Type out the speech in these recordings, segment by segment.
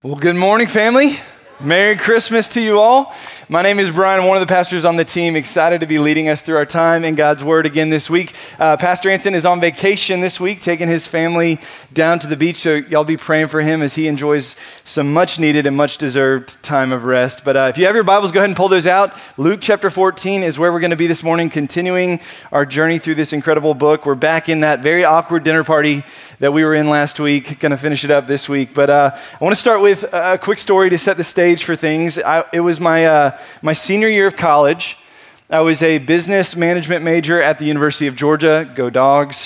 Well, good morning, family. Merry Christmas to you all. My name is Brian, one of the pastors on the team, excited to be leading us through our time in God's Word again this week. Pastor Anson is on vacation this week, taking his family down to the beach, so y'all be praying for him as he enjoys some much needed and much deserved time of rest. But if you have your Bibles, go ahead and pull those out. Luke chapter 14 is where we're going to be this morning, continuing our journey through this incredible book. We're back in that very awkward dinner party that we were in last week, going to finish it up this week. But I want to start with a quick story to set the stage for things. It was my senior year of college. I was a business management major at the University of Georgia. Go Dogs.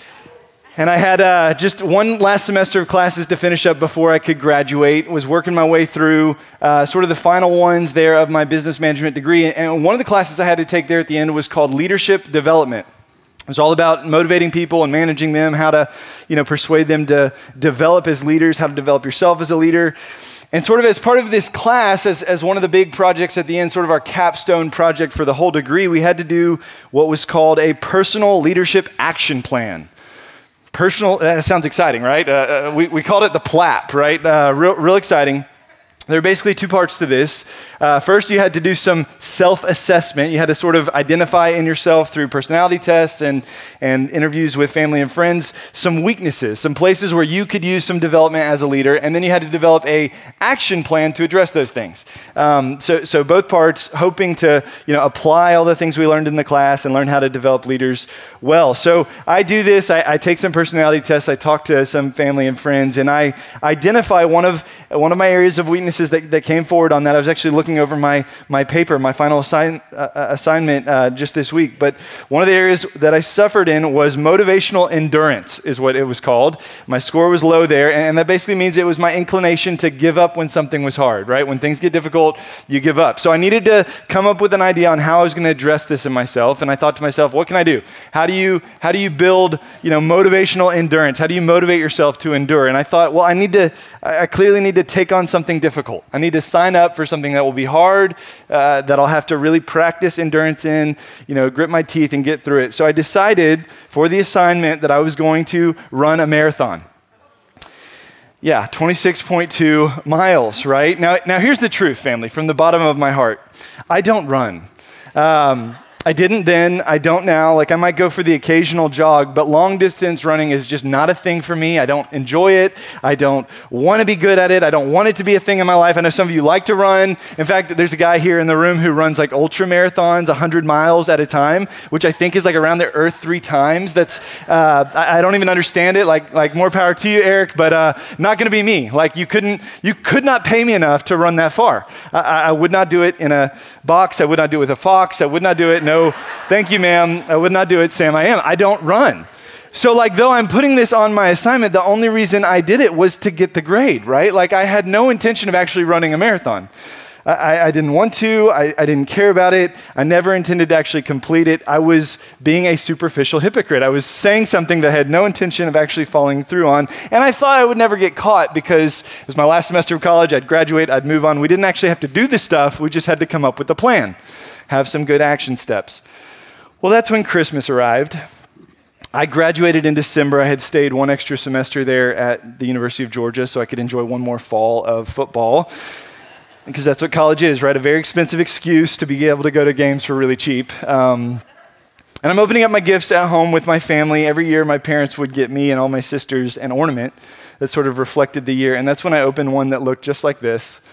And I had just one last semester of classes to finish up before I could graduate. Was working my way through sort of the final ones there of my business management degree. And one of the classes I had to take there at the end was called Leadership Development. It was all about motivating people and managing them, how to, persuade them to develop as leaders, how to develop yourself as a leader. And sort of as part of this class, as one of the big projects at the end, sort of our capstone project for the whole degree, we had to do what was called a personal leadership action plan. That sounds exciting, right? We called it the PLAP, right? Real exciting. There are basically two parts to this. First, you had to do some self-assessment. You had to sort of identify in yourself through personality tests and interviews with family and friends some weaknesses, some places where you could use some development as a leader, and then you had to develop a action plan to address those things. So both parts, hoping to apply all the things we learned in the class and learn how to develop leaders well. So I do this. I take some personality tests. I talk to some family and friends, and I identify one of my areas of weaknesses that came forward on that. I was actually looking over my paper, my final assignment just this week. But one of the areas that I suffered in was motivational endurance, is what it was called. My score was low there, and that basically means it was my inclination to give up when something was hard, right? When things get difficult, you give up. So I needed to come up with an idea on how I was going to address this in myself, and I thought to myself, what can I do? How do you build, motivational endurance? How do you motivate yourself to endure? And I thought, well, I clearly need to take on something difficult. I need to sign up for something that will be hard, that I'll have to really practice endurance in, grit my teeth and get through it. So I decided for the assignment that I was going to run a marathon. Yeah, 26.2 miles, right? Now here's the truth, family, from the bottom of my heart. I don't run. I didn't then, I don't now. I might go for the occasional jog, but long distance running is just not a thing for me. I don't enjoy it. I don't want to be good at it. I don't want it to be a thing in my life. I know some of you like to run. In fact, there's a guy here in the room who runs ultra marathons, 100 miles at a time, which I think is around the earth 3 times. That's, I don't even understand it. More power to you, Eric, but not going to be me. You could not pay me enough to run that far. I would not do it in a box. I would not do it with a fox. I would not do it. No, thank you, ma'am. I would not do it, Sam. I don't run. So though I'm putting this on my assignment, the only reason I did it was to get the grade, right? I had no intention of actually running a marathon. I didn't want to. I didn't care about it. I never intended to actually complete it. I was being a superficial hypocrite. I was saying something that I had no intention of actually following through on. And I thought I would never get caught because it was my last semester of college. I'd graduate. I'd move on. We didn't actually have to do this stuff. We just had to come up with a plan, have some good action steps. Well, that's when Christmas arrived. I graduated in December. I had stayed one extra semester there at the University of Georgia so I could enjoy one more fall of football. Because that's what college is, right? A very expensive excuse to be able to go to games for really cheap. And I'm opening up my gifts at home with my family. Every year, my parents would get me and all my sisters an ornament that sort of reflected the year. And that's when I opened one that looked just like this.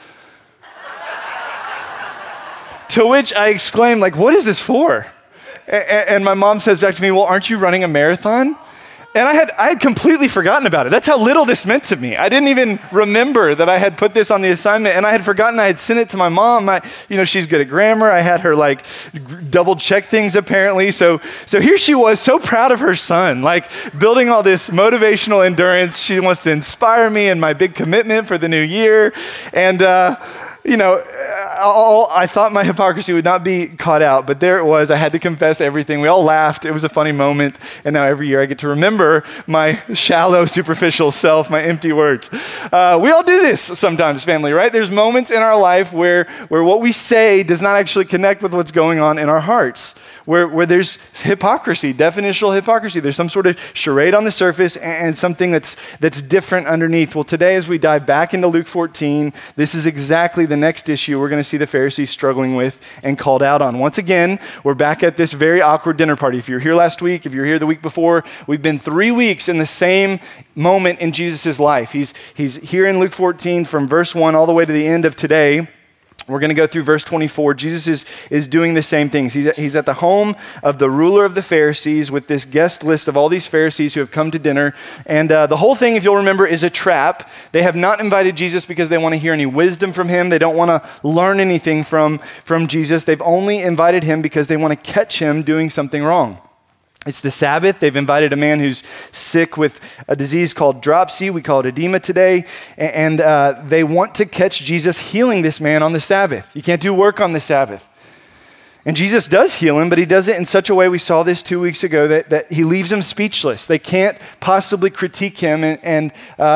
To which I exclaimed, what is this for? And my mom says back to me, well, aren't you running a marathon? And I had completely forgotten about it. That's how little this meant to me. I didn't even remember that I had put this on the assignment, and I had forgotten I had sent it to my mom. She's good at grammar. I had her double check things apparently. So here she was, so proud of her son, building all this motivational endurance. She wants to inspire me in my big commitment for the new year. And I thought my hypocrisy would not be caught out, but there it was. I had to confess everything. We all laughed. It was a funny moment. And now every year I get to remember my shallow, superficial self, my empty words. We all do this sometimes, family, right? There's moments in our life where what we say does not actually connect with what's going on in our hearts, where there's hypocrisy, definitional hypocrisy. There's some sort of charade on the surface and something that's different underneath. Well, today as we dive back into Luke 14, this is exactly the next issue we're going to see the Pharisees struggling with and called out on. Once again, we're back at this very awkward dinner party. If you were here last week, if you were here the week before, we've been 3 weeks in the same moment in Jesus' life. He's here in Luke 14 from verse 1 all the way to the end of today. We're going to go through verse 24. Jesus is doing the same things. He's at the home of the ruler of the Pharisees with this guest list of all these Pharisees who have come to dinner. And the whole thing, if you'll remember, is a trap. They have not invited Jesus because they want to hear any wisdom from him. They don't want to learn anything from Jesus. They've only invited him because they want to catch him doing something wrong. It's the Sabbath. They've invited a man who's sick with a disease called dropsy. We call it edema today. And they want to catch Jesus healing this man on the Sabbath. You can't do work on the Sabbath. And Jesus does heal him, but he does it in such a way, we saw this 2 weeks ago, that he leaves him speechless. They can't possibly critique him and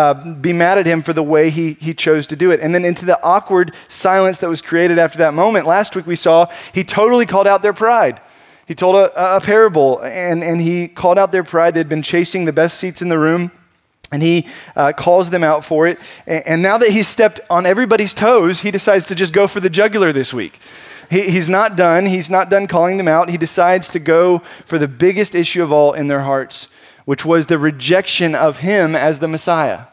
be mad at him for the way he chose to do it. And then into the awkward silence that was created after that moment, last week we saw he totally called out their pride. He told a parable, and he called out their pride. They'd been chasing the best seats in the room, and he calls them out for it. And now that he's stepped on everybody's toes, he decides to just go for the jugular this week. He's not done. He's not done calling them out. He decides to go for the biggest issue of all in their hearts, which was the rejection of him as the Messiah.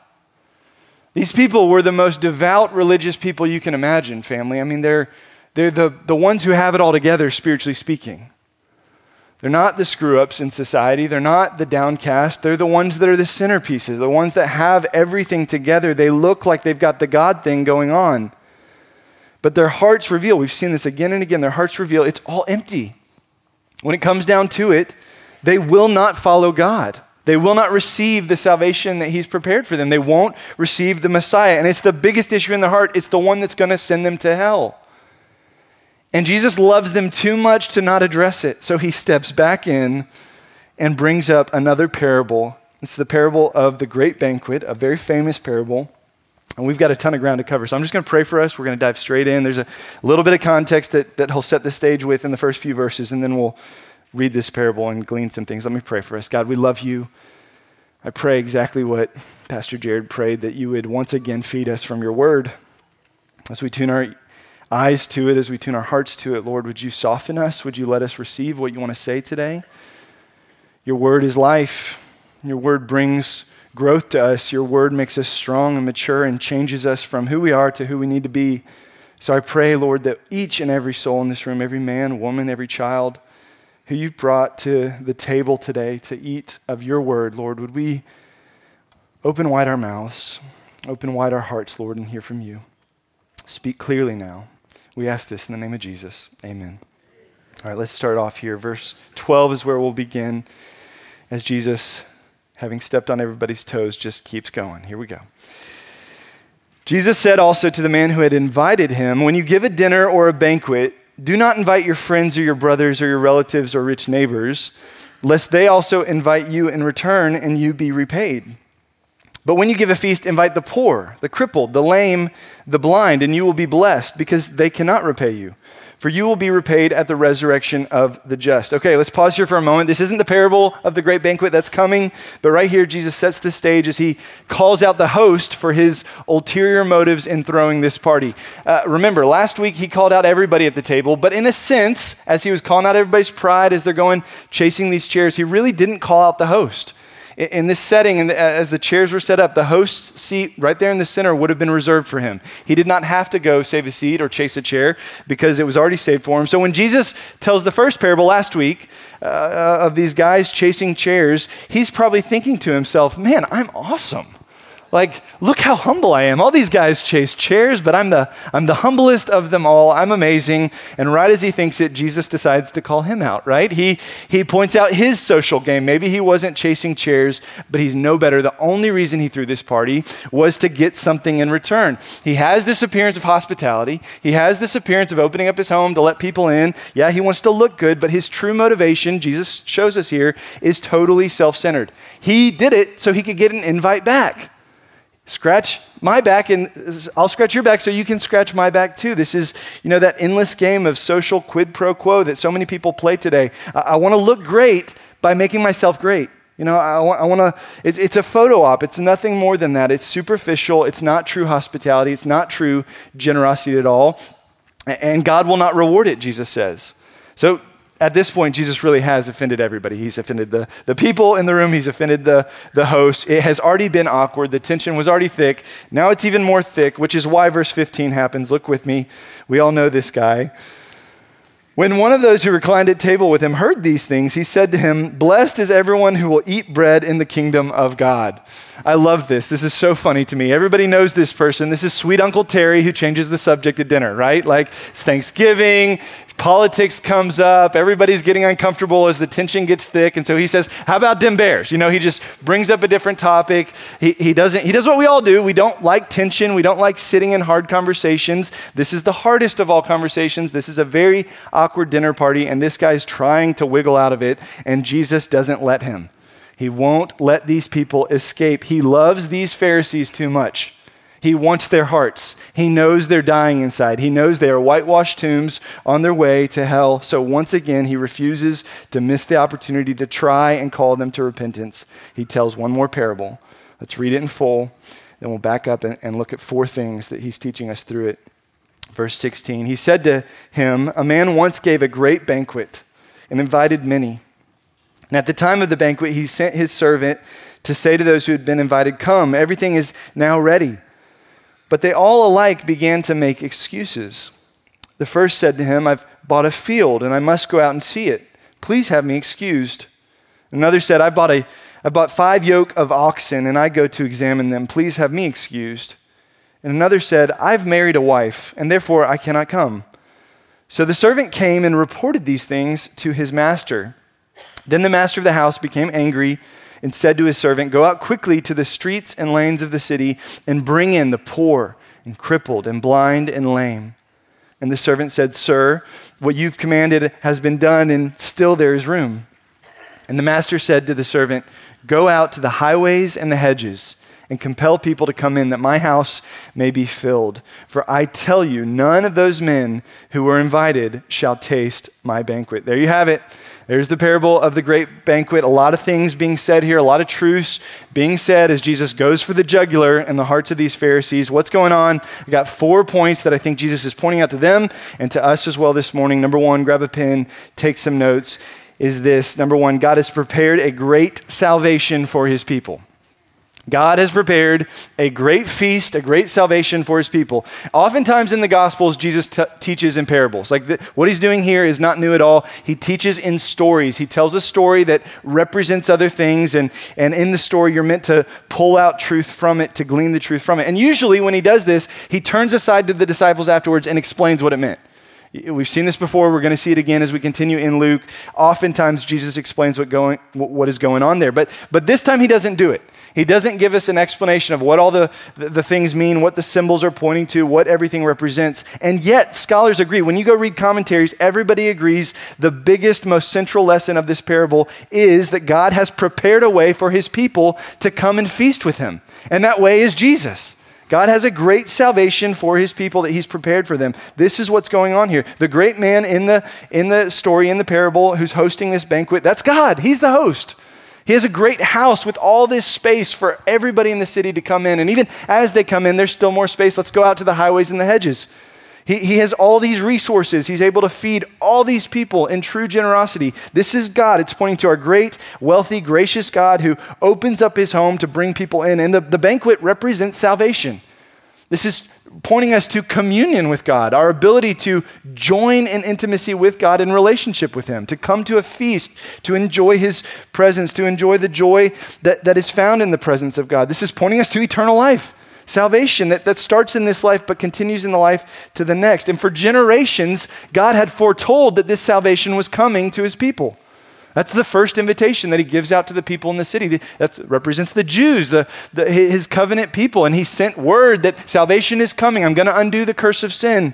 These people were the most devout religious people you can imagine, family. I mean, they're the ones who have it all together, spiritually speaking. They're not the screw-ups in society. They're not the downcast. They're the ones that are the centerpieces, the ones that have everything together. They look like they've got the God thing going on. But their hearts reveal, we've seen this again and again, their hearts reveal it's all empty. When it comes down to it, they will not follow God. They will not receive the salvation that he's prepared for them. They won't receive the Messiah. And it's the biggest issue in their heart. It's the one that's going to send them to hell. And Jesus loves them too much to not address it. So he steps back in and brings up another parable. It's the parable of the great banquet, a very famous parable. And we've got a ton of ground to cover. So I'm just going to pray for us. We're going to dive straight in. There's a little bit of context that he'll set the stage with in the first few verses, and then we'll read this parable and glean some things. Let me pray for us. God, we love you. I pray exactly what Pastor Jared prayed, that you would once again feed us from your word. As we tune our eyes to it, as we tune our hearts to it, Lord, would you soften us? Would you let us receive what you want to say today? Your word is life. Your word brings growth to us. Your word makes us strong and mature and changes us from who we are to who we need to be. So I pray, Lord, that each and every soul in this room, every man, woman, every child who you've brought to the table today to eat of your word, Lord, would we open wide our mouths, open wide our hearts, Lord, and hear from you. Speak clearly now. We ask this in the name of Jesus. Amen. All right, let's start off here. Verse 12 is where we'll begin as Jesus, having stepped on everybody's toes, just keeps going. Here we go. Jesus said also to the man who had invited him, when you give a dinner or a banquet, do not invite your friends or your brothers or your relatives or rich neighbors, lest they also invite you in return and you be repaid. But when you give a feast, invite the poor, the crippled, the lame, the blind, and you will be blessed because they cannot repay you. For you will be repaid at the resurrection of the just. Okay, let's pause here for a moment. This isn't the parable of the great banquet that's coming, but right here Jesus sets the stage as he calls out the host for his ulterior motives in throwing this party. Remember, last week he called out everybody at the table, but in a sense, as he was calling out everybody's pride as they're going chasing these chairs, he really didn't call out the host. In this setting, and as the chairs were set up, the host's seat right there in the center would have been reserved for him. He did not have to go save a seat or chase a chair because it was already saved for him. So when Jesus tells the first parable last week of these guys chasing chairs, he's probably thinking to himself, man, I'm awesome. Like, look how humble I am. All these guys chase chairs, but I'm the humblest of them all. I'm amazing. And right as he thinks it, Jesus decides to call him out, right? He points out his social game. Maybe he wasn't chasing chairs, but he's no better. The only reason he threw this party was to get something in return. He has this appearance of hospitality. He has this appearance of opening up his home to let people in. Yeah, he wants to look good, but his true motivation, Jesus shows us here, is totally self-centered. He did it so he could get an invite back. Scratch my back and I'll scratch your back so you can scratch my back too. This is, that endless game of social quid pro quo that so many people play today. I want to look great by making myself great. I want to, it's a photo op. It's nothing more than that. It's superficial. It's not true hospitality. It's not true generosity at all. And God will not reward it, Jesus says. So at this point, Jesus really has offended everybody. He's offended the people in the room. He's offended the host. It has already been awkward. The tension was already thick. Now it's even more thick, which is why verse 15 happens. Look with me. We all know this guy. When one of those who reclined at table with him heard these things, he said to him, "Blessed is everyone who will eat bread in the kingdom of God." I love this. This is so funny to me. Everybody knows this person. This is sweet Uncle Terry who changes the subject at dinner, right? Like it's Thanksgiving, politics comes up, everybody's getting uncomfortable as the tension gets thick. And so he says, how about them bears? He just brings up a different topic. He does what we all do. We don't like tension. We don't like sitting in hard conversations. This is the hardest of all conversations. This is a very awkward dinner party, and this guy's trying to wiggle out of it, and Jesus doesn't let him. He won't let these people escape. He loves these Pharisees too much. He wants their hearts. He knows they're dying inside. He knows they are whitewashed tombs on their way to hell. So once again, he refuses to miss the opportunity to try and call them to repentance. He tells one more parable. Let's read it in full. Then we'll back up and look at 4 things that he's teaching us through it. Verse 16, he said to him, "A man once gave a great banquet and invited many. And at the time of the banquet, he sent his servant to say to those who had been invited, 'Come, everything is now ready.' But they all alike began to make excuses. The first said to him, 'I've bought a field and I must go out and see it. Please have me excused.' Another said, I bought 5 yoke of oxen and I go to examine them. Please have me excused.' And another said, 'I've married a wife and therefore I cannot come.' So the servant came and reported these things to his master. Then the master of the house became angry and said to his servant, 'Go out quickly to the streets and lanes of the city and bring in the poor and crippled and blind and lame.' And the servant said, 'Sir, what you've commanded has been done and still there is room.' And the master said to the servant, 'Go out to the highways and the hedges and compel people to come in that my house may be filled. For I tell you, none of those men who were invited shall taste my banquet.'" There you have it. There's the parable of the great banquet. A lot of things being said here, a lot of truths being said as Jesus goes for the jugular in the hearts of these Pharisees. What's going on? I got 4 points that I think Jesus is pointing out to them and to us as well this morning. Number 1, grab a pen, take some notes, is this. Number 1, God has prepared a great salvation for his people. God has prepared a great feast, a great salvation for his people. Oftentimes in the Gospels, Jesus teaches in parables. What he's doing here is not new at all. He teaches in stories. He tells a story that represents other things, and in the story, you're meant to pull out truth from it, to glean the truth from it. And usually when he does this, he turns aside to the disciples afterwards and explains what it meant. We've seen this before. We're going to see it again as we continue in Luke. Oftentimes, Jesus explains what is going on there. But this time, he doesn't do it. He doesn't give us an explanation of what all the things mean, what the symbols are pointing to, what everything represents. And yet, scholars agree. When you go read commentaries, everybody agrees the biggest, most central lesson of this parable is that God has prepared a way for his people to come and feast with him. And that way is Jesus. God has a great salvation for his people that he's prepared for them. This is what's going on here. The great man in the story, in the parable, who's hosting this banquet, that's God. He's the host. He has a great house with all this space for everybody in the city to come in. And even as they come in, there's still more space. Let's go out to the highways and the hedges. He has all these resources. He's able to feed all these people in true generosity. This is God. It's pointing to our great, wealthy, gracious God who opens up his home to bring people in. And the banquet represents salvation. This is pointing us to communion with God, our ability to join in intimacy with God in relationship with him, to come to a feast, to enjoy his presence, to enjoy the joy that is found in the presence of God. This is pointing us to eternal life, salvation that starts in this life but continues in the life to the next. And for generations, God had foretold that this salvation was coming to his people. That's the first invitation that he gives out to the people in the city. That represents the Jews, his covenant people. And he sent word that salvation is coming. I'm going to undo the curse of sin.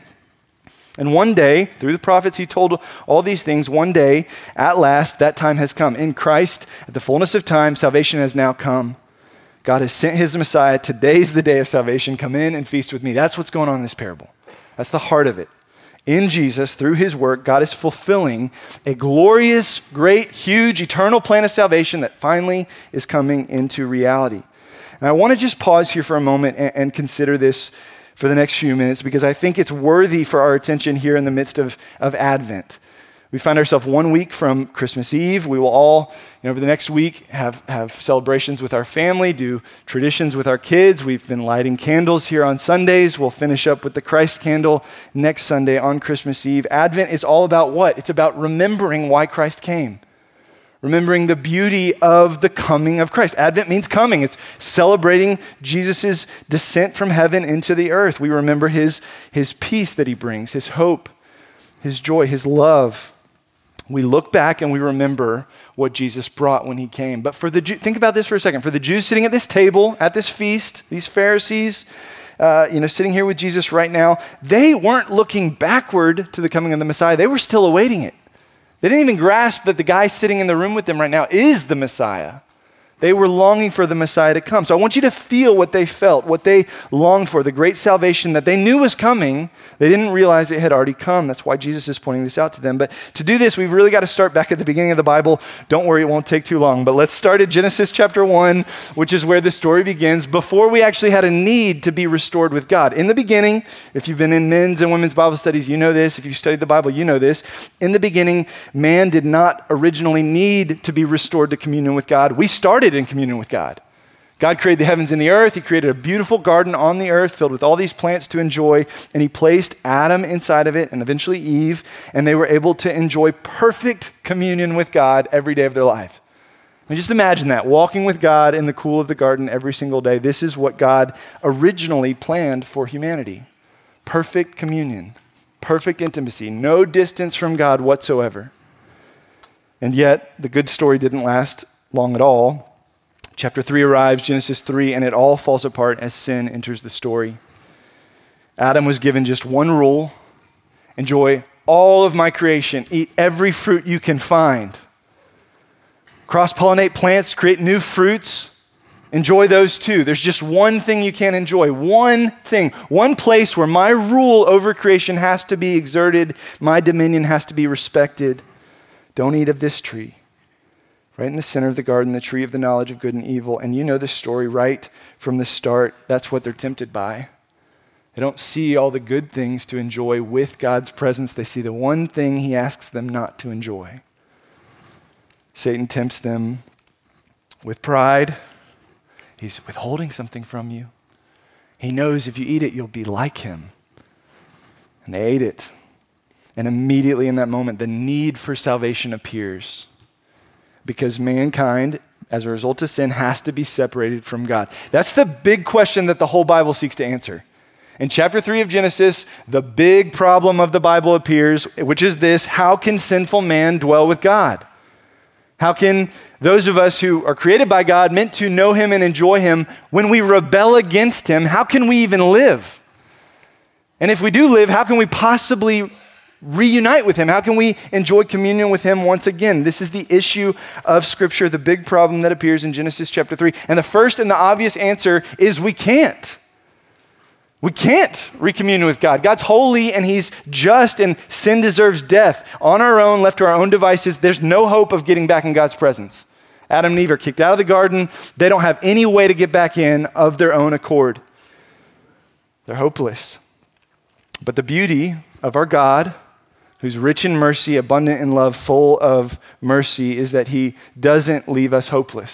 And one day, through the prophets, he told all these things. One day, at last, that time has come. In Christ, at the fullness of time, salvation has now come. God has sent his Messiah. Today's the day of salvation. Come in and feast with me. That's what's going on in this parable. That's the heart of it. In Jesus, through his work, God is fulfilling a glorious, great, huge, eternal plan of salvation that finally is coming into reality. And I want to just pause here for a moment and consider this for the next few minutes, because I think it's worthy for our attention here in the midst of Advent. We find ourselves 1 week from Christmas Eve. We will all, over the next week, have celebrations with our family, do traditions with our kids. We've been lighting candles here on Sundays. We'll finish up with the Christ candle next Sunday on Christmas Eve. Advent is all about what? It's about remembering why Christ came. Remembering the beauty of the coming of Christ. Advent means coming. It's celebrating Jesus' descent from heaven into the earth. We remember his peace that he brings, his hope, his joy, his love. We look back and we remember what Jesus brought when he came. But for the think about this for a second. For the Jews sitting at this table, at this feast, these Pharisees, sitting here with Jesus right now, they weren't looking backward to the coming of the Messiah. They were still awaiting it. They didn't even grasp that the guy sitting in the room with them right now is the Messiah. They were longing for the Messiah to come. So I want you to feel what they felt, what they longed for, the great salvation that they knew was coming. They didn't realize it had already come. That's why Jesus is pointing this out to them. But to do this, we've really got to start back at the beginning of the Bible. Don't worry, it won't take too long. But let's start at Genesis chapter 1, which is where the story begins, before we actually had a need to be restored with God. In the beginning, if you've been in men's and women's Bible studies, you know this. If you studied the Bible, you know this. In the beginning, man did not originally need to be restored to communion with God. We started in communion with God. God created the heavens and the earth. He created a beautiful garden on the earth filled with all these plants to enjoy, and he placed Adam inside of it and eventually Eve, and they were able to enjoy perfect communion with God every day of their life. I mean, just imagine that, walking with God in the cool of the garden every single day. This is what God originally planned for humanity. Perfect communion, perfect intimacy, no distance from God whatsoever. And yet, the good story didn't last long at all. Chapter 3 arrives, Genesis 3, and it all falls apart as sin enters the story. Adam was given just one rule: enjoy all of my creation, eat every fruit you can find. Cross-pollinate plants, create new fruits, enjoy those too. There's just one thing you can't enjoy, one thing, one place where my rule over creation has to be exerted, my dominion has to be respected. Don't eat of this tree. Right in the center of the garden, the tree of the knowledge of good and evil. And you know the story right from the start. That's what they're tempted by. They don't see all the good things to enjoy with God's presence. They see the one thing he asks them not to enjoy. Satan tempts them with pride. He's withholding something from you. He knows if you eat it, you'll be like him. And they ate it. And immediately in that moment, the need for salvation appears. Because mankind, as a result of sin, has to be separated from God. That's the big question that the whole Bible seeks to answer. In chapter 3 of Genesis, the big problem of the Bible appears, which is this: how can sinful man dwell with God? How can those of us who are created by God, meant to know him and enjoy him, when we rebel against him, how can we even live? And if we do live, how can we possibly reunite with him? How can we enjoy communion with him once again? This is the issue of Scripture, the big problem that appears in Genesis chapter 3. And the first and the obvious answer is we can't. We can't recommune with God. God's holy and he's just, and sin deserves death. On our own, left to our own devices, there's no hope of getting back in God's presence. Adam and Eve are kicked out of the garden. They don't have any way to get back in of their own accord. They're hopeless. But the beauty of our God, who's rich in mercy, abundant in love, full of mercy, is that he doesn't leave us hopeless.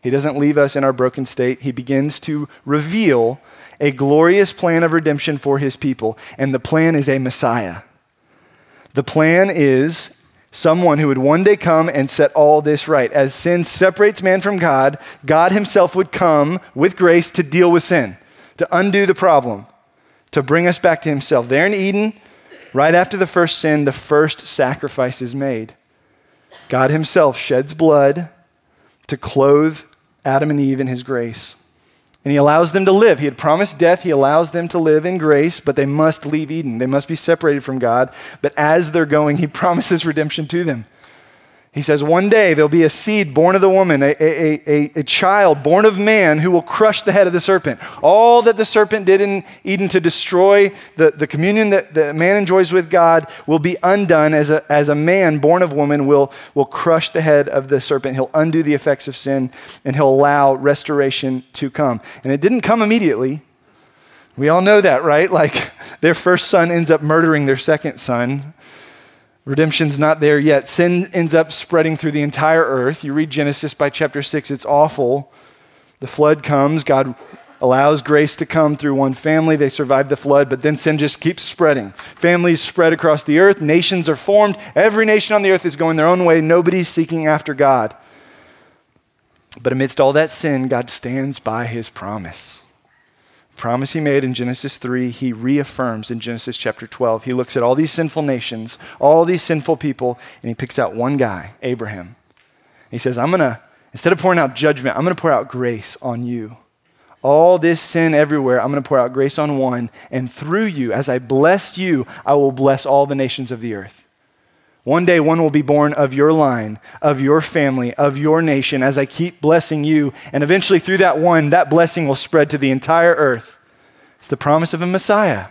He doesn't leave us in our broken state. He begins to reveal a glorious plan of redemption for his people. And the plan is a Messiah. The plan is someone who would one day come and set all this right. As sin separates man from God, God himself would come with grace to deal with sin, to undo the problem, to bring us back to himself. There in Eden, right after the first sin, the first sacrifice is made. God himself sheds blood to clothe Adam and Eve in his grace. And he allows them to live. He had promised death. He allows them to live in grace, but they must leave Eden. They must be separated from God. But as they're going, he promises redemption to them. He says, one day there'll be a seed born of the woman, a child born of man who will crush the head of the serpent. All that the serpent did in Eden to destroy the communion that man enjoys with God will be undone as a man born of woman will crush the head of the serpent. He'll undo the effects of sin, and he'll allow restoration to come. And it didn't come immediately. We all know that, right? Like their first son ends up murdering their second son. Redemption's not there yet. Sin ends up spreading through the entire earth. You read Genesis by chapter 6, it's awful. The flood comes. God allows grace to come through one family. They survive the flood, but then sin just keeps spreading. Families spread across the earth. Nations are formed. Every nation on the earth is going their own way. Nobody's seeking after God. But amidst all that sin, God stands by his promise. Promise he made in Genesis 3, he reaffirms in Genesis chapter 12. He looks at all these sinful nations, all these sinful people, and he picks out one guy, Abraham. He says, instead of pouring out judgment, I'm going to pour out grace on you. All this sin everywhere, I'm going to pour out grace on one, and through you, as I bless you, I will bless all the nations of the earth. One day, one will be born of your line, of your family, of your nation, as I keep blessing you. And eventually through that one, that blessing will spread to the entire earth. It's the promise of a Messiah.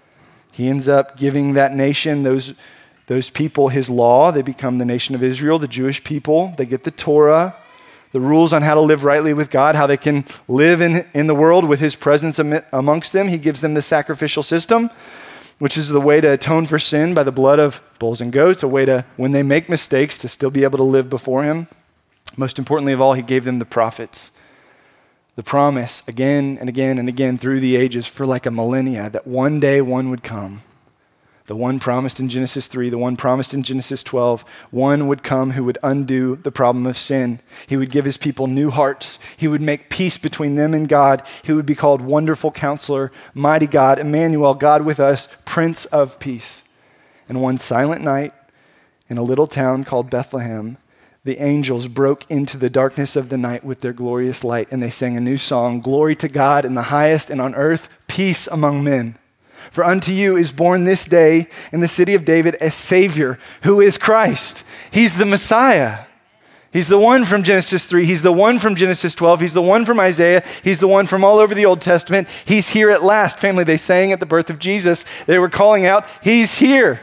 He ends up giving that nation, those people, his law. They become the nation of Israel, the Jewish people. They get the Torah, the rules on how to live rightly with God, how they can live in the world with his presence amongst them. He gives them the sacrificial system, which is the way to atone for sin by the blood of bulls and goats, a way to, when they make mistakes, to still be able to live before him. Most importantly of all, he gave them the prophets. The promise again and again and again through the ages for like a millennia that one day one would come. The one promised in Genesis 3, the one promised in Genesis 12, one would come who would undo the problem of sin. He would give his people new hearts. He would make peace between them and God. He would be called Wonderful Counselor, Mighty God, Emmanuel, God with us, Prince of Peace. And one silent night in a little town called Bethlehem, the angels broke into the darkness of the night with their glorious light, and they sang a new song, Glory to God in the highest, and on earth, peace among men. For unto you is born this day in the city of David a Savior who is Christ. He's the Messiah. He's the one from Genesis 3. He's the one from Genesis 12. He's the one from Isaiah. He's the one from all over the Old Testament. He's here at last. Family, they sang at the birth of Jesus. They were calling out, he's here.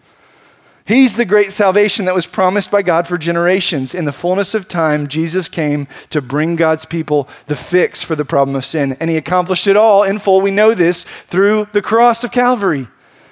He's the great salvation that was promised by God for generations. In the fullness of time, Jesus came to bring God's people the fix for the problem of sin. And he accomplished it all in full. We know this through the cross of Calvary.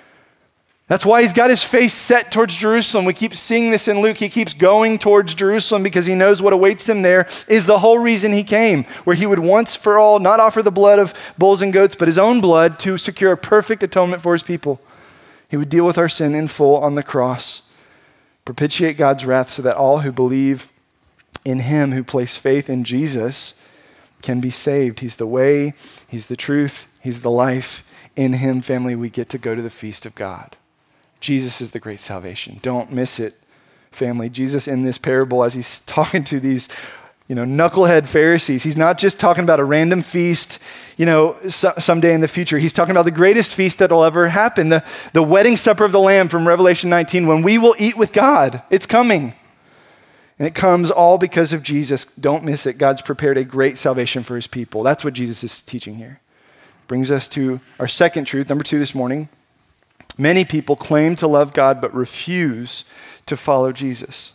That's why he's got his face set towards Jerusalem. We keep seeing this in Luke. He keeps going towards Jerusalem because he knows what awaits him there is the whole reason he came, where he would once for all not offer the blood of bulls and goats, but his own blood to secure a perfect atonement for his people. He would deal with our sin in full on the cross, propitiate God's wrath so that all who believe in him, who place faith in Jesus, can be saved. He's the way, he's the truth, he's the life. In him, family, we get to go to the feast of God. Jesus is the great salvation. Don't miss it, family. Jesus in this parable, as he's talking to these knucklehead Pharisees, he's not just talking about a random feast, someday in the future. He's talking about the greatest feast that'll ever happen, the wedding supper of the Lamb from Revelation 19, when we will eat with God. It's coming. And it comes all because of Jesus. Don't miss it. God's prepared a great salvation for his people. That's what Jesus is teaching here. Brings us to our second truth, number 2 this morning. Many people claim to love God but refuse to follow Jesus.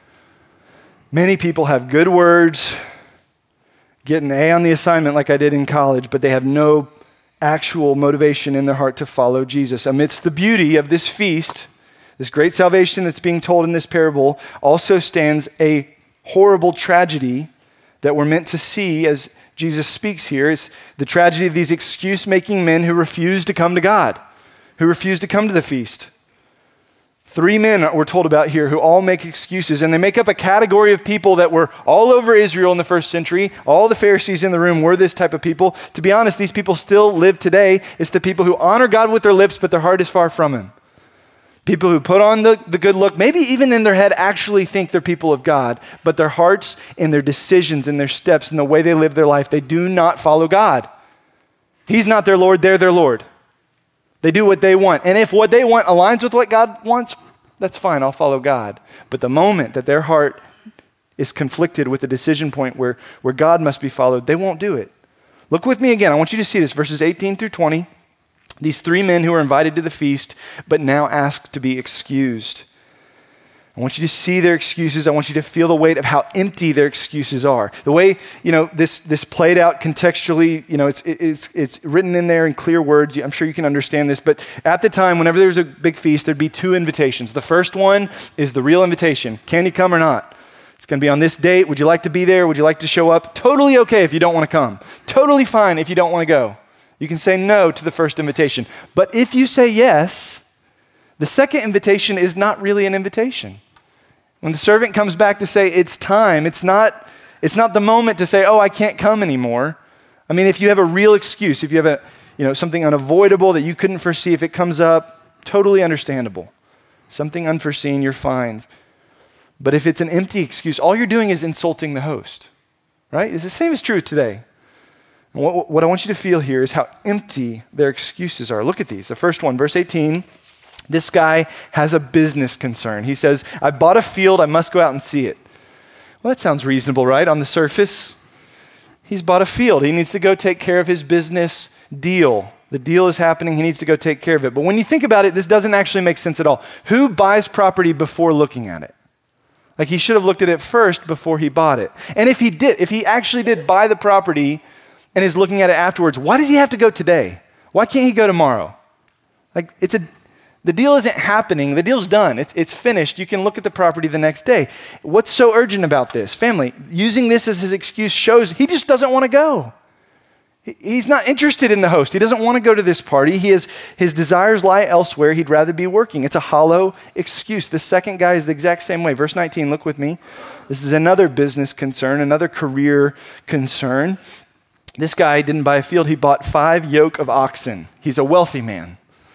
Many people have good words, get an A on the assignment like I did in college, but they have no actual motivation in their heart to follow Jesus. Amidst the beauty of this feast, this great salvation that's being told in this parable, also stands a horrible tragedy that we're meant to see as Jesus speaks here is the tragedy of these excuse-making men who refuse to come to God, who refuse to come to the feast. 3 men we're told about here who all make excuses, and they make up a category of people that were all over Israel in the first century. All the Pharisees in the room were this type of people. To be honest, these people still live today. It's the people who honor God with their lips, but their heart is far from him. People who put on the good look, maybe even in their head actually think they're people of God, but their hearts and their decisions and their steps and the way they live their life, they do not follow God. He's not their Lord, they're their Lord. They do what they want. And if what they want aligns with what God wants, that's fine, I'll follow God. But the moment that their heart is conflicted with a decision point where God must be followed, they won't do it. Look with me again. I want you to see this, verses 18 through 20. These 3 men who are invited to the feast, but now asked to be excused. I want you to see their excuses. I want you to feel the weight of how empty their excuses are. The way, this played out contextually, it's written in there in clear words. I'm sure you can understand this, but at the time, whenever there was a big feast, there'd be 2 invitations. The first one is the real invitation. Can you come or not? It's going to be on this date. Would you like to be there? Would you like to show up? Totally okay if you don't want to come. Totally fine if you don't want to go. You can say no to the first invitation. But if you say yes, the second invitation is not really an invitation. When the servant comes back to say it's time, it's not the moment to say, oh, I can't come anymore. I mean, if you have a real excuse, if you have something unavoidable that you couldn't foresee, if it comes up, totally understandable. Something unforeseen, you're fine. But if it's an empty excuse, all you're doing is insulting the host, right? It's the same is true today. And what I want you to feel here is how empty their excuses are. Look at these. The first one, verse 18, this guy has a business concern. He says, I bought a field, I must go out and see it. Well, that sounds reasonable, right? On the surface, he's bought a field. He needs to go take care of his business deal. The deal is happening, he needs to go take care of it. But when you think about it, this doesn't actually make sense at all. Who buys property before looking at it? Like he should have looked at it first before he bought it. And if he actually did buy the property and is looking at it afterwards, why does he have to go today? Why can't he go tomorrow? Like the deal isn't happening. The deal's done. It's finished. You can look at the property the next day. What's so urgent about this? Family, using this as his excuse shows he just doesn't want to go. He's not interested in the host. He doesn't want to go to this party. His desires lie elsewhere. He'd rather be working. It's a hollow excuse. The second guy is the exact same way. Verse 19, look with me. This is another business concern, another career concern. This guy didn't buy a field. He bought 5 yoke of oxen. He's a wealthy man.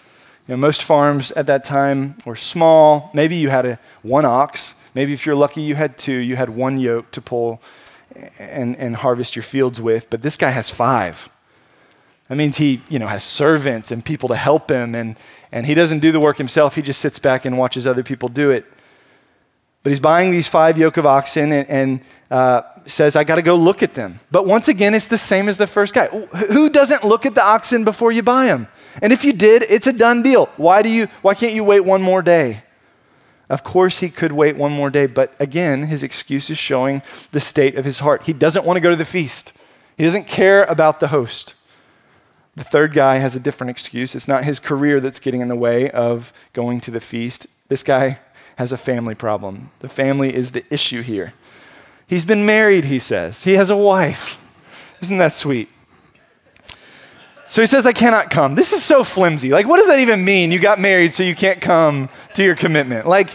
Most farms at that time were small. Maybe you had 1 ox. Maybe if you're lucky, you had 2. You had 1 yoke to pull and harvest your fields with. But this guy has 5. That means he, has servants and people to help him, and he doesn't do the work himself. He just sits back and watches other people do it. But he's buying these 5 yoke of oxen and says, I got to go look at them. But once again, it's the same as the first guy. Who doesn't look at the oxen before you buy them? And if you did, it's a done deal. Why can't you wait 1 more day? Of course he could wait 1 more day, but again, his excuse is showing the state of his heart. He doesn't want to go to the feast. He doesn't care about the host. The third guy has a different excuse. It's not his career that's getting in the way of going to the feast. This guy has a family problem. The family is the issue here. He's been married, he says. He has a wife. Isn't that sweet? So he says, I cannot come. This is so flimsy. Like, what does that even mean? You got married, so you can't come to your commitment. Like,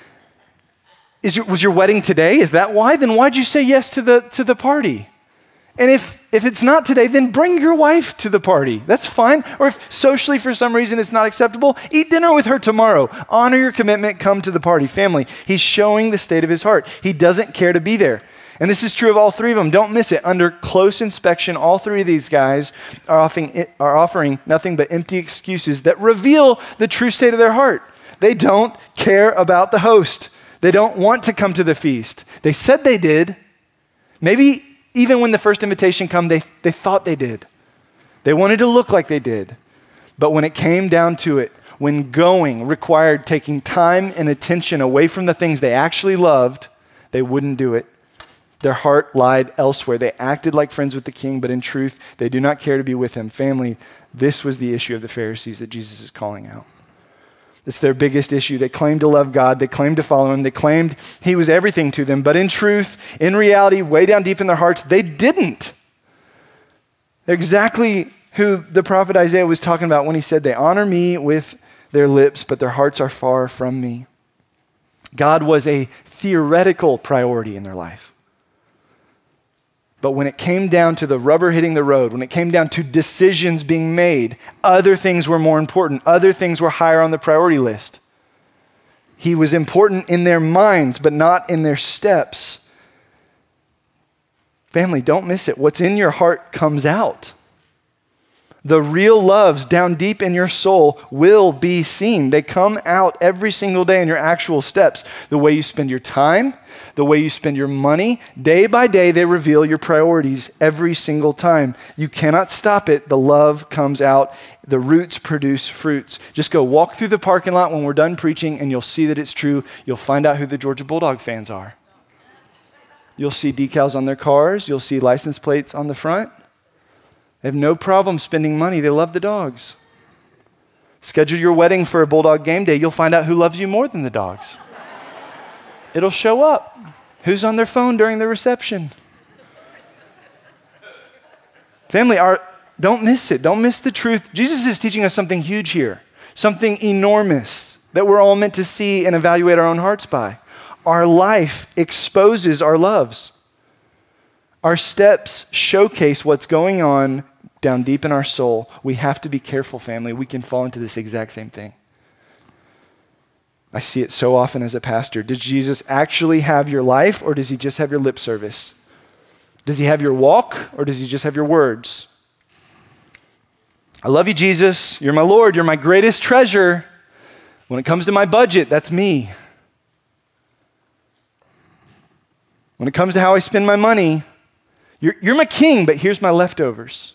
was your wedding today? Is that why? Then why'd you say yes to the party? And if it's not today, then bring your wife to the party. That's fine. Or if socially for some reason it's not acceptable, eat dinner with her tomorrow. Honor your commitment, come to the party. Family, he's showing the state of his heart. He doesn't care to be there. And this is true of all 3 of them. Don't miss it. Under close inspection, all 3 of these guys are offering nothing but empty excuses that reveal the true state of their heart. They don't care about the host. They don't want to come to the feast. They said they did. Maybe even when the first invitation came, they thought they did. They wanted to look like they did. But when it came down to it, when going required taking time and attention away from the things they actually loved, they wouldn't do it. Their heart lied elsewhere. They acted like friends with the king, but in truth, they do not care to be with him. Family, this was the issue of the Pharisees that Jesus is calling out. It's their biggest issue. They claimed to love God. They claimed to follow him. They claimed he was everything to them. But in truth, in reality, way down deep in their hearts, they didn't. They're exactly who the prophet Isaiah was talking about when he said, they honor me with their lips, but their hearts are far from me. God was a theoretical priority in their life. But when it came down to the rubber hitting the road, when it came down to decisions being made, other things were more important. Other things were higher on the priority list. He was important in their minds, but not in their steps. Family, don't miss it. What's in your heart comes out. The real loves down deep in your soul will be seen. They come out every single day in your actual steps. The way you spend your time, the way you spend your money, day by day, they reveal your priorities every single time. You cannot stop it. The love comes out. The roots produce fruits. Just go walk through the parking lot when we're done preaching and you'll see that it's true. You'll find out who the Georgia Bulldog fans are. You'll see decals on their cars. You'll see license plates on the front. They have no problem spending money. They love the dogs. Schedule your wedding for a Bulldog game day. You'll find out who loves you more than the dogs. It'll show up. Who's on their phone during the reception? Family, don't miss it. Don't miss the truth. Jesus is teaching us something huge here, something enormous that we're all meant to see and evaluate our own hearts by. Our life exposes our loves. Our steps showcase what's going on down deep in our soul. We have to be careful, family. We can fall into this exact same thing. I see it so often as a pastor. Does Jesus actually have your life, or does he just have your lip service? Does he have your walk, or does he just have your words? I love you, Jesus. You're my Lord. You're my greatest treasure. When it comes to my budget, that's me. When it comes to how I spend my money, you're my king, but here's my leftovers.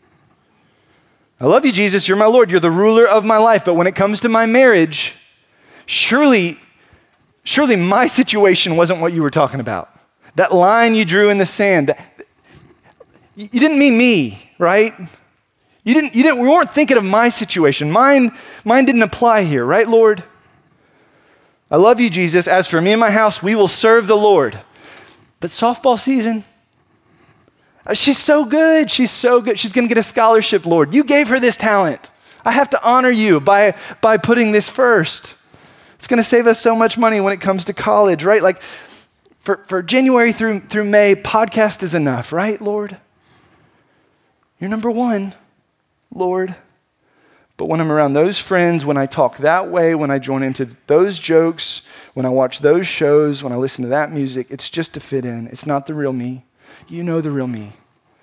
I love you, Jesus. You're my Lord. You're the ruler of my life. But when it comes to my marriage, surely my situation wasn't what you were talking about. That line you drew in the sand, you didn't mean me, right? We weren't thinking of my situation. Mine didn't apply here, right, Lord? I love you, Jesus. As for me and my house, we will serve the Lord. But softball season, she's so good. She's so good. She's going to get a scholarship, Lord. You gave her this talent. I have to honor you by putting this first. It's going to save us so much money when it comes to college, right? Like for January through May, podcast is enough, right, Lord? You're number one, Lord. But when I'm around those friends, when I talk that way, when I join into those jokes, when I watch those shows, when I listen to that music, it's just to fit in. It's not the real me. You know the real me.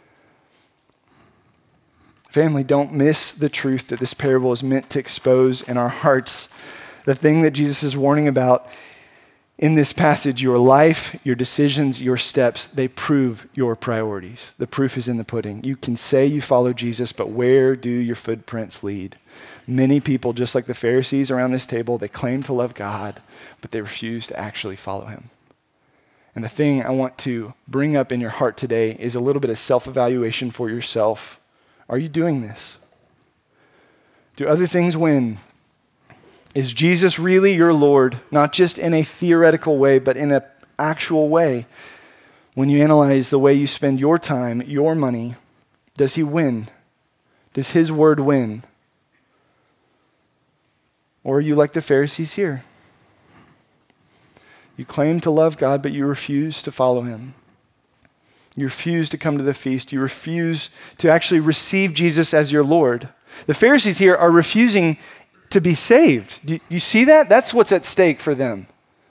Family, don't miss the truth that this parable is meant to expose in our hearts. The thing that Jesus is warning about in this passage, your life, your decisions, your steps, they prove your priorities. The proof is in the pudding. You can say you follow Jesus, but where do your footprints lead? Many people, just like the Pharisees around this table, they claim to love God, but they refuse to actually follow him. And the thing I want to bring up in your heart today is a little bit of self-evaluation for yourself. Are you doing this? Do other things win? Is Jesus really your Lord, not just in a theoretical way, but in an actual way? When you analyze the way you spend your time, your money, does he win? Does his word win? Or are you like the Pharisees here? You claim to love God, but you refuse to follow him. You refuse to come to the feast. You refuse to actually receive Jesus as your Lord. The Pharisees here are refusing to be saved. Do you see that? That's what's at stake for them.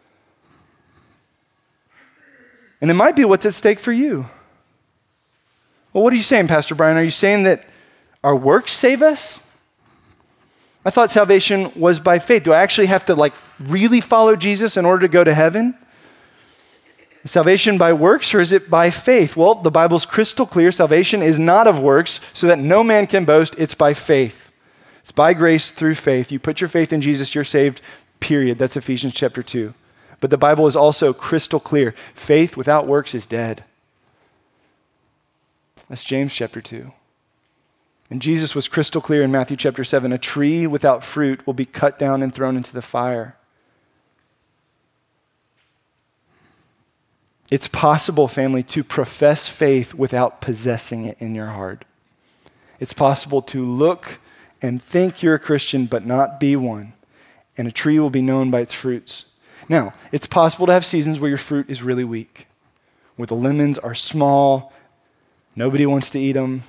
And it might be what's at stake for you. Well, what are you saying, Pastor Brian? Are you saying that our works save us? I thought salvation was by faith. Do I actually have to really follow Jesus in order to go to heaven? Is salvation by works, or is it by faith? Well, the Bible's crystal clear. Salvation is not of works, so that no man can boast. It's by faith. It's by grace through faith. You put your faith in Jesus, you're saved, period. That's Ephesians chapter 2. But the Bible is also crystal clear. Faith without works is dead. That's James chapter 2. And Jesus was crystal clear in Matthew chapter 7, a tree without fruit will be cut down and thrown into the fire. It's possible, family, to profess faith without possessing it in your heart. It's possible to look and think you're a Christian but not be one, and a tree will be known by its fruits. Now, it's possible to have seasons where your fruit is really weak, where the lemons are small, nobody wants to eat them.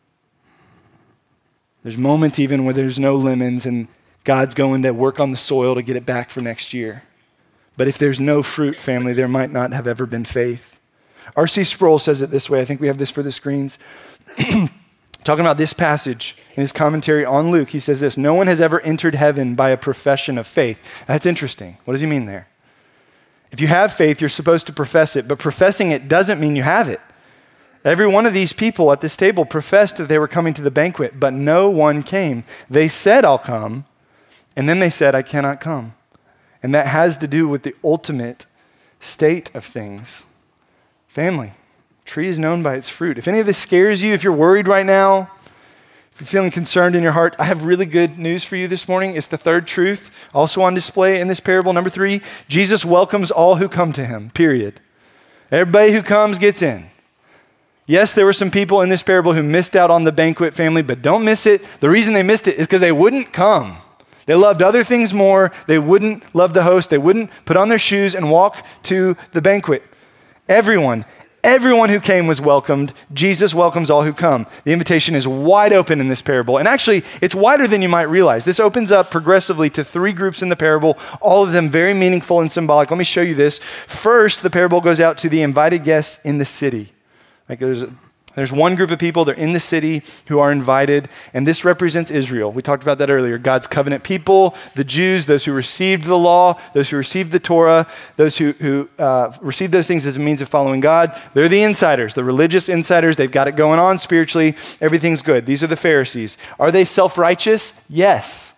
There's moments even where there's no lemons and God's going to work on the soil to get it back for next year. But if there's no fruit, family, there might not have ever been faith. R.C. Sproul says it this way. I think we have this for the screens. Talking about this passage in his commentary on Luke, he says this: no one has ever entered heaven by a profession of faith. That's interesting. What does he mean there? If you have faith, you're supposed to profess it, but professing it doesn't mean you have it. Every one of these people at this table professed that they were coming to the banquet, but no one came. They said, I'll come, and then they said, I cannot come. And that has to do with the ultimate state of things. Family, tree is known by its fruit. If any of this scares you, if you're worried right now, if you're feeling concerned in your heart, I have really good news for you this morning. It's the third truth, also on display in this parable. Number 3, Jesus welcomes all who come to him, period. Everybody who comes gets in. Yes, there were some people in this parable who missed out on the banquet, family, but don't miss it. The reason they missed it is because they wouldn't come. They loved other things more. They wouldn't love the host. They wouldn't put on their shoes and walk to the banquet. Everyone who came was welcomed. Jesus welcomes all who come. The invitation is wide open in this parable. And actually, it's wider than you might realize. This opens up progressively to 3 groups in the parable, all of them very meaningful and symbolic. Let me show you this. First, the parable goes out to the invited guests in the city. Like there's one group of people, they're in the city who are invited, and this represents Israel. We talked about that earlier. God's covenant people, the Jews, those who received the law, those who received the Torah, those who received those things as a means of following God. They're the insiders, the religious insiders. They've got it going on spiritually. Everything's good. These are the Pharisees. Are they self-righteous? Yes.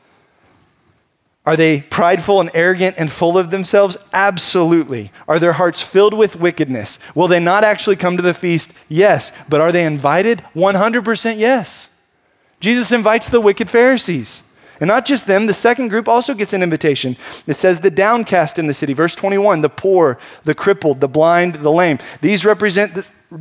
Are they prideful and arrogant and full of themselves? Absolutely. Are their hearts filled with wickedness? Will they not actually come to the feast? Yes. But are they invited? 100% yes. Jesus invites the wicked Pharisees. And not just them, the second group also gets an invitation. It says the downcast in the city. Verse 21, the poor, the crippled, the blind, the lame. These represent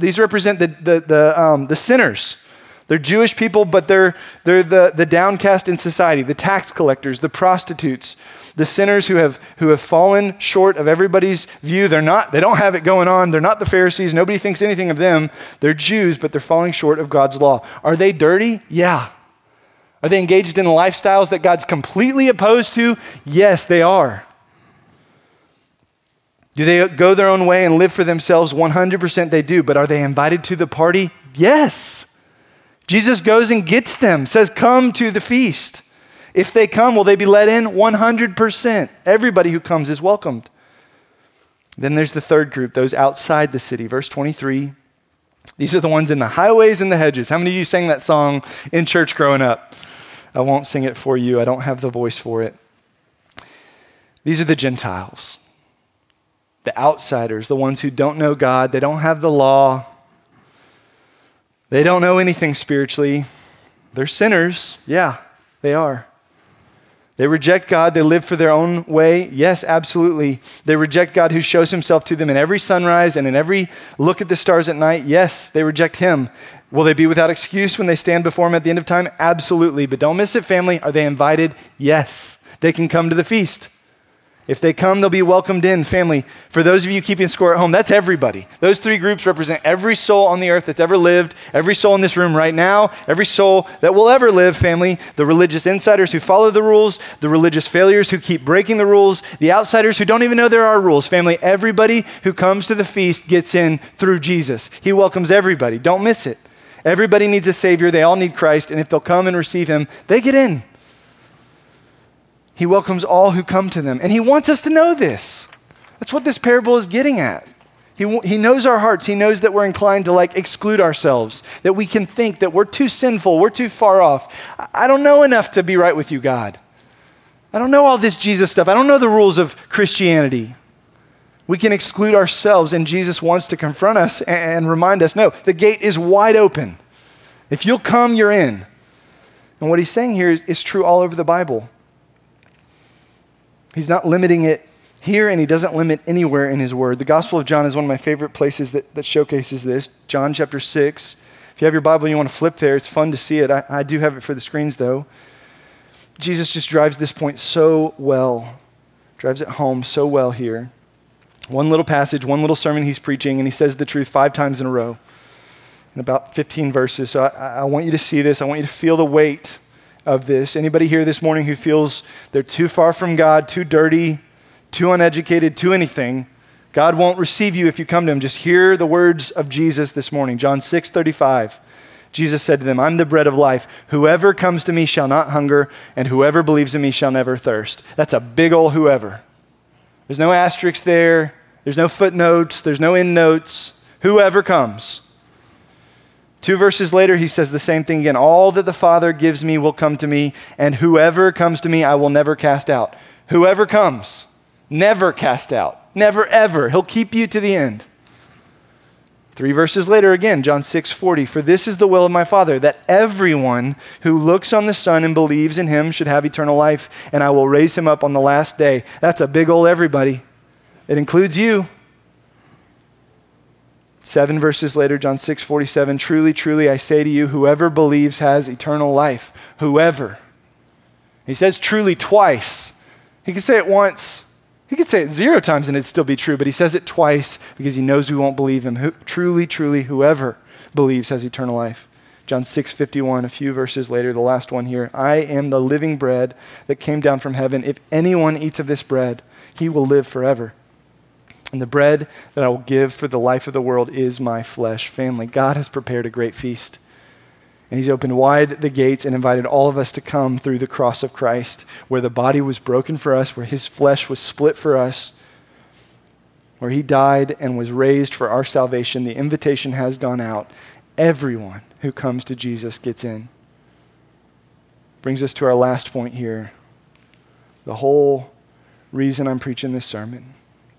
the sinners. They're Jewish people, but they're the downcast in society, the tax collectors, the prostitutes, the sinners who have fallen short of everybody's view. They don't have it going on. They're not the Pharisees. Nobody thinks anything of them. They're Jews, but they're falling short of God's law. Are they dirty? Yeah. Are they engaged in lifestyles that God's completely opposed to? Yes, they are. Do they go their own way and live for themselves? 100% they do. But are they invited to the party? Yes. Jesus goes and gets them, says, come to the feast. If they come, will they be let in? 100%. Everybody who comes is welcomed. Then there's the third group, those outside the city. Verse 23, these are the ones in the highways and the hedges. How many of you sang that song in church growing up? I won't sing it for you. I don't have the voice for it. These are the Gentiles, the outsiders, the ones who don't know God. They don't have the law. They don't know anything spiritually. They're sinners. Yeah, they are. They reject God. They live for their own way. Yes, absolutely. They reject God who shows himself to them in every sunrise and in every look at the stars at night. Yes, they reject him. Will they be without excuse when they stand before him at the end of time? Absolutely. But don't miss it, family. Are they invited? Yes. They can come to the feast. If they come, they'll be welcomed in, family. For those of you keeping score at home, that's everybody. Those 3 groups represent every soul on the earth that's ever lived, every soul in this room right now, every soul that will ever live, family. The religious insiders who follow the rules, the religious failures who keep breaking the rules, the outsiders who don't even know there are rules, family. Everybody who comes to the feast gets in through Jesus. He welcomes everybody. Don't miss it. Everybody needs a Savior. They all need Christ. And if they'll come and receive him, they get in. He welcomes all who come to them. And he wants us to know this. That's what this parable is getting at. He knows our hearts. He knows that we're inclined to exclude ourselves, that we can think that we're too sinful, we're too far off. I don't know enough to be right with you, God. I don't know all this Jesus stuff. I don't know the rules of Christianity. We can exclude ourselves, and Jesus wants to confront us and remind us, no, the gate is wide open. If you'll come, you're in. And what he's saying here is true all over the Bible. He's not limiting it here, and he doesn't limit anywhere in his word. The Gospel of John is one of my favorite places that showcases this. John chapter 6. If you have your Bible and you want to flip there, it's fun to see it. I do have it for the screens, though. Jesus just drives this point so well, drives it home so well here. One little passage, one little sermon he's preaching, and he says the truth 5 times in a row in about 15 verses. So I want you to see this. I want you to feel the weight of this. Anybody here this morning who feels they're too far from God, too dirty, too uneducated, too anything, God won't receive you if you come to him. Just hear the words of Jesus this morning. John 6:35. Jesus said to them, I'm the bread of life. Whoever comes to me shall not hunger, and whoever believes in me shall never thirst. That's a big old whoever. There's no asterisk there. There's no footnotes. There's no endnotes. Whoever comes. 2 verses later, he says the same thing again. All that the Father gives me will come to me, and whoever comes to me, I will never cast out. Whoever comes, never cast out. Never, ever. He'll keep you to the end. 3 verses later again, John 6:40. For this is the will of my Father, that everyone who looks on the Son and believes in him should have eternal life, and I will raise him up on the last day. That's a big old everybody. It includes you. 7 verses later, John 6:47, truly, truly, I say to you, whoever believes has eternal life. Whoever. He says truly twice. He could say it once. He could say it 0 times and it'd still be true, but he says it twice because he knows we won't believe him. Truly, truly, whoever believes has eternal life. John 6:51, a few verses later, the last one here. I am the living bread that came down from heaven. If anyone eats of this bread, he will live forever. And the bread that I will give for the life of the world is my flesh. Family, God has prepared a great feast. And he's opened wide the gates and invited all of us to come through the cross of Christ, where the body was broken for us, where his flesh was split for us, where he died and was raised for our salvation. The invitation has gone out. Everyone who comes to Jesus gets in. Brings us to our last point here. The whole reason I'm preaching this sermon.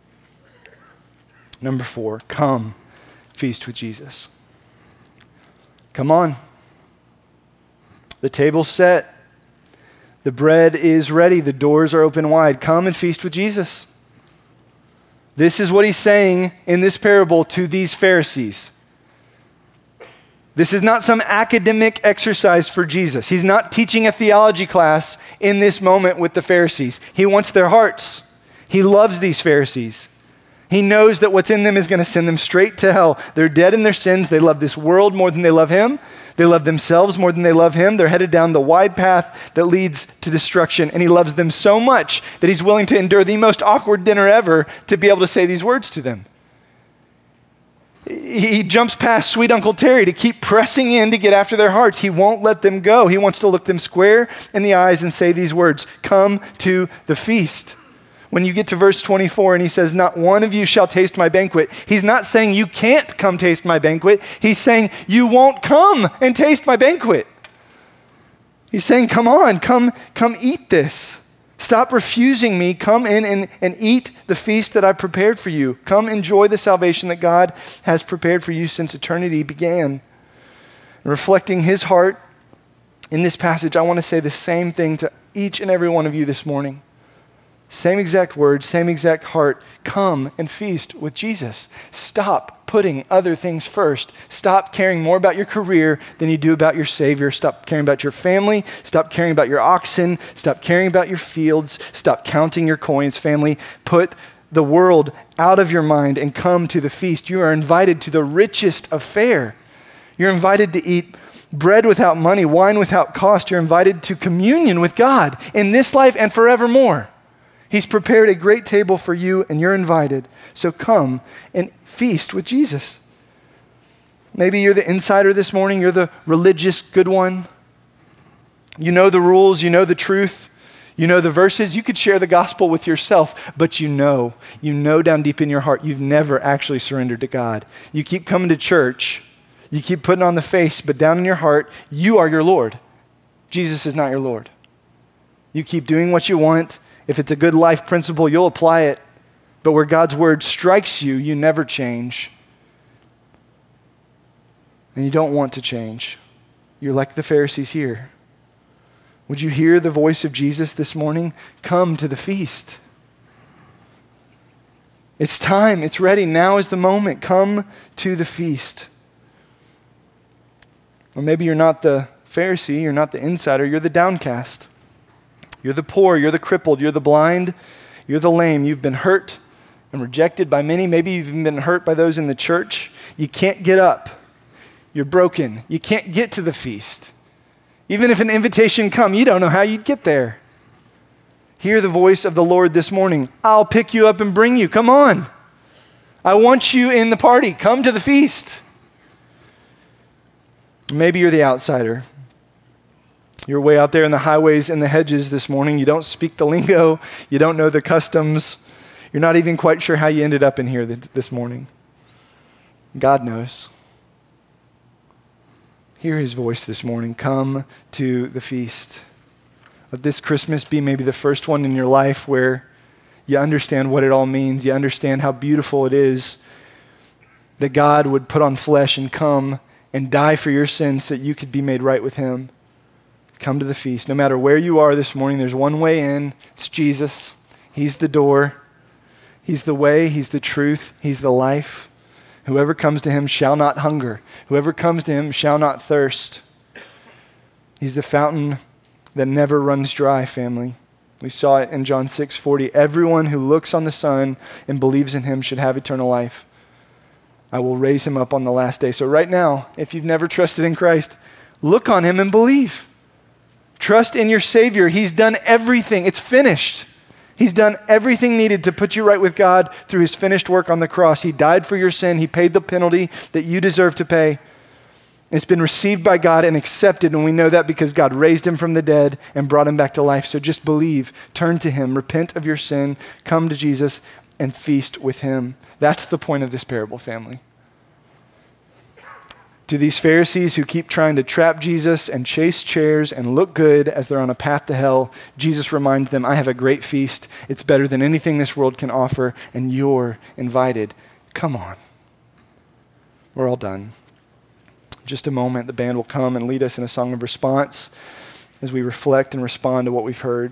Number 4, come feast with Jesus. Come on. The table's set. The bread is ready. The doors are open wide. Come and feast with Jesus. This is what he's saying in this parable to these Pharisees. This is not some academic exercise for Jesus. He's not teaching a theology class in this moment with the Pharisees. He wants their hearts. He loves these Pharisees. He knows that what's in them is going to send them straight to hell. They're dead in their sins. They love this world more than they love him. They love themselves more than they love him. They're headed down the wide path that leads to destruction. And he loves them so much that he's willing to endure the most awkward dinner ever to be able to say these words to them. He jumps past sweet Uncle Terry to keep pressing in to get after their hearts. He won't let them go. He wants to look them square in the eyes and say these words, come to the feast. When you get to verse 24 and he says, not one of you shall taste my banquet, he's not saying you can't come taste my banquet. He's saying you won't come and taste my banquet. He's saying, come on, come eat this. Stop refusing me. Come in and eat the feast that I prepared for you. Come enjoy the salvation that God has prepared for you since eternity began. Reflecting his heart in this passage, I want to say the same thing to each and every one of you this morning. Same exact words, same exact heart. Come and feast with Jesus. Stop putting other things first. Stop caring more about your career than you do about your Savior. Stop caring about your family. Stop caring about your oxen. Stop caring about your fields. Stop counting your coins, family. Put the world out of your mind and come to the feast. You are invited to the richest of fare. You're invited to eat bread without money, wine without cost. You're invited to communion with God in this life and forevermore. He's prepared a great table for you and you're invited. So come and feast with Jesus. Maybe you're the insider this morning. You're the religious good one. You know the rules. You know the truth. You know the verses. You could share the gospel with yourself, but you know down deep in your heart, you've never actually surrendered to God. You keep coming to church. You keep putting on the face, but down in your heart, you are your Lord. Jesus is not your Lord. You keep doing what you want. If it's a good life principle, you'll apply it. But where God's word strikes you, you never change. And you don't want to change. you're like the Pharisees here. Would you hear the voice of Jesus this morning? Come to the feast. It's time. It's ready. Now is the moment. Come to the feast. Or maybe you're not the Pharisee, you're not the insider, you're the downcast. You're the poor, you're the crippled, you're the blind, you're the lame. You've been hurt and rejected by many. Maybe you've even been hurt by those in the church. You can't get up. You're broken. You can't get to the feast. Even if an invitation come, you don't know how you'd get there. Hear the voice of the Lord this morning. I'll pick you up and bring you. Come on. I want you in the party. Come to the feast. Maybe you're the outsider. You're way out there in the highways and the hedges this morning. You don't speak the lingo. You don't know the customs. You're not even quite sure how you ended up in here this morning. God knows. Hear his voice this morning. Come to the feast. Let this Christmas be maybe the first one in your life where you understand what it all means. You understand how beautiful it is that God would put on flesh and come and die for your sins so that you could be made right with him. Come to the feast. No matter where you are this morning, there's one way in. It's Jesus. He's the door. He's the way. He's the truth. He's the life. Whoever comes to him shall not hunger. Whoever comes to him shall not thirst. He's the fountain that never runs dry, family. We saw it in John 6:40. Everyone who looks on the Son and believes in him should have eternal life. I will raise him up on the last day. So right now, if you've never trusted in Christ, look on him and believe. Trust in your Savior. He's done everything. It's finished. He's done everything needed to put you right with God through his finished work on the cross. He died for your sin. He paid the penalty that you deserve to pay. It's been received by God and accepted, and we know that because God raised him from the dead and brought him back to life. So just believe, turn to him, repent of your sin, come to Jesus, and feast with him. That's the point of this parable, family. To these Pharisees who keep trying to trap Jesus and chase chairs and look good as they're on a path to hell, Jesus reminds them, I have a great feast. It's better than anything this world can offer, and you're invited. Come on. We're all done. Just a moment, the band will come and lead us in a song of response as we reflect and respond to what we've heard.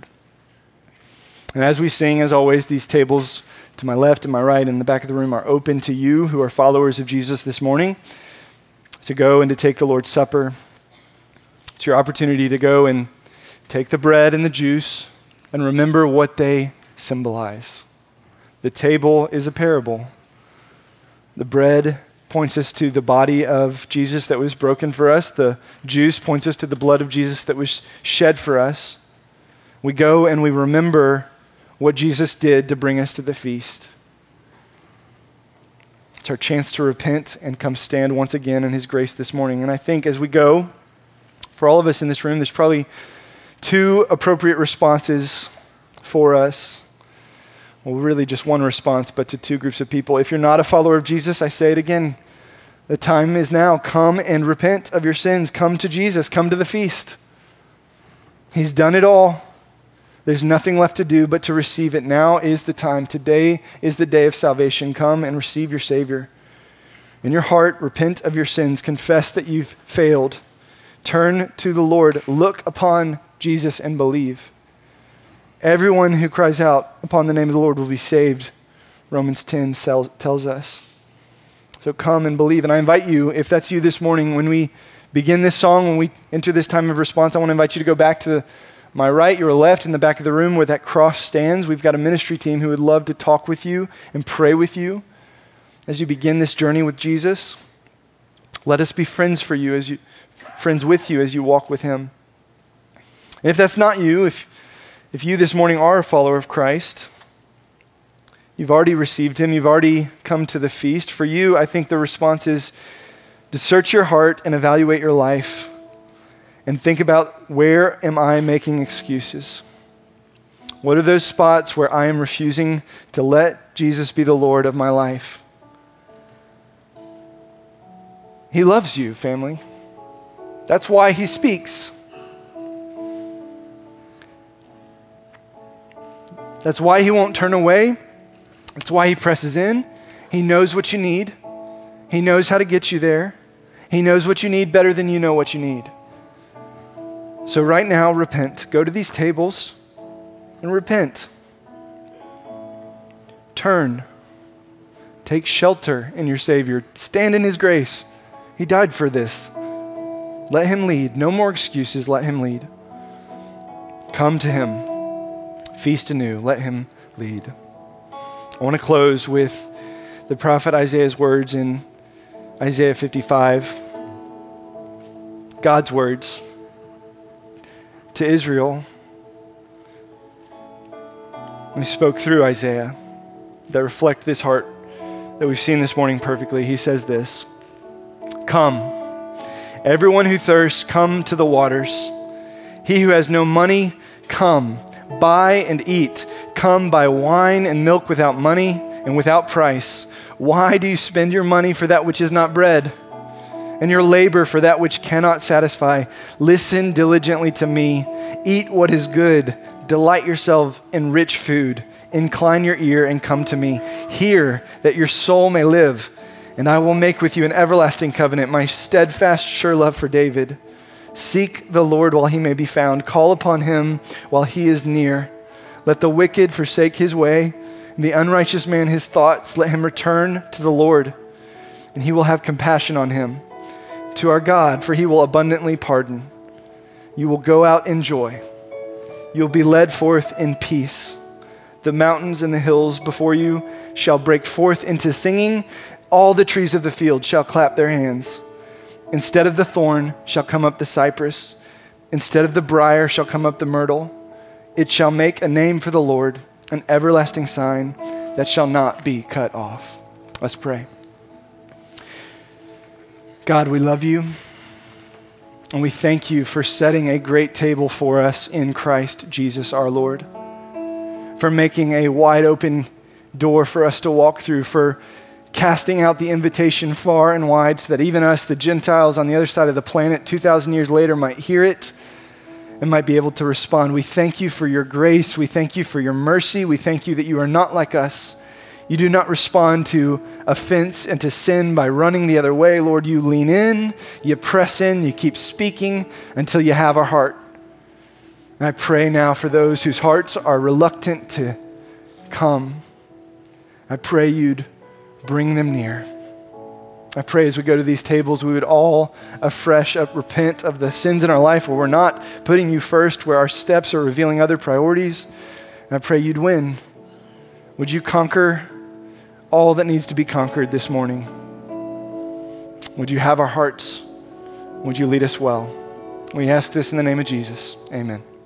And as we sing, as always, these tables to my left and my right and in the back of the room are open to you who are followers of Jesus this morning to go and to take the Lord's Supper. It's your opportunity to go and take the bread and the juice and remember what they symbolize. The table is a parable. The bread points us to the body of Jesus that was broken for us. The juice points us to the blood of Jesus that was shed for us. We go and we remember what Jesus did to bring us to the feast. It's our chance to repent and come stand once again in his grace this morning. And I think as we go, for all of us in this room, there's probably two appropriate responses for us. Well, really just one response, but to two groups of people. If you're not a follower of Jesus, I say it again. The time is now. Come and repent of your sins. Come to Jesus. Come to the feast. He's done it all. There's nothing left to do but to receive it. Now is the time. Today is the day of salvation. Come and receive your Savior. In your heart, repent of your sins. Confess that you've failed. Turn to the Lord. Look upon Jesus and believe. Everyone who cries out upon the name of the Lord will be saved, Romans 10 tells us. So come and believe. And I invite you, if that's you this morning, when we begin this song, when we enter this time of response, I want to invite you to go back to my right, your left, in the back of the room where that cross stands. We've got a ministry team who would love to talk with you and pray with you as you begin this journey with Jesus. Let us be friends with you as you walk with him. And if that's not you, if you this morning are a follower of Christ, you've already received him, you've already come to the feast. For you, I think the response is to search your heart and evaluate your life and think about, where am I making excuses? What are those spots where I am refusing to let Jesus be the Lord of my life? He loves you, family. That's why he speaks. That's why he won't turn away. That's why he presses in. He knows what you need. He knows how to get you there. He knows what you need better than you know what you need. So right now, repent. Go to these tables and repent. Turn. Take shelter in your Savior. Stand in his grace. He died for this. Let him lead. No more excuses. Let him lead. Come to him. Feast anew. Let him lead. I want to close with the prophet Isaiah's words in Isaiah 55. God's words to Israel. He spoke through Isaiah that reflect this heart that we've seen this morning perfectly. He says this, "Come, everyone who thirsts, come to the waters. He who has no money, come, buy and eat. Come, buy wine and milk without money and without price. Why do you spend your money for that which is not bread, and your labor for that which cannot satisfy? Listen diligently to me. Eat what is good. Delight yourself in rich food. Incline your ear and come to me. Hear that your soul may live, and I will make with you an everlasting covenant, my steadfast, sure love for David. Seek the Lord while he may be found. Call upon him while he is near. Let the wicked forsake his way, and the unrighteous man his thoughts. Let him return to the Lord, and he will have compassion on him. To our God, for he will abundantly pardon. You will go out in joy. You will be led forth in peace. The mountains and the hills before you shall break forth into singing. All the trees of the field shall clap their hands. Instead of the thorn shall come up the cypress. Instead of the briar shall come up the myrtle. It shall make a name for the Lord, an everlasting sign that shall not be cut off." Let's pray. God, we love you, and we thank you for setting a great table for us in Christ Jesus our Lord, for making a wide open door for us to walk through, for casting out the invitation far and wide so that even us, the Gentiles on the other side of the planet, 2,000 years later, might hear it and might be able to respond. We thank you for your grace. We thank you for your mercy. We thank you that you are not like us. You do not respond to offense and to sin by running the other way. Lord, you lean in, you press in, you keep speaking until you have our heart. And I pray now for those whose hearts are reluctant to come. I pray you'd bring them near. I pray as we go to these tables, we would all afresh repent of the sins in our life where we're not putting you first, where our steps are revealing other priorities. And I pray you'd win. Would you conquer all that needs to be conquered this morning? Would you have our hearts? Would you lead us well? We ask this in the name of Jesus. Amen.